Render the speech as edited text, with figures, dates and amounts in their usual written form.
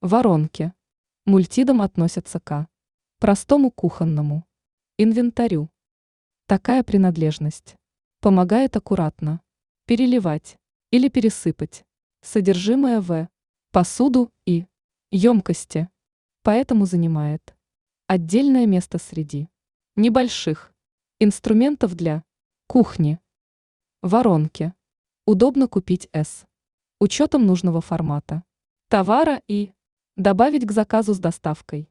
Воронки. Мультидом относятся к простому кухонному инвентарю. Такая принадлежность помогает аккуратно переливать или пересыпать содержимое в посуду и емкости, поэтому занимает отдельное место среди небольших инструментов для кухни. Воронки. Удобно купить с учетом нужного формата товара и добавить к заказу с доставкой.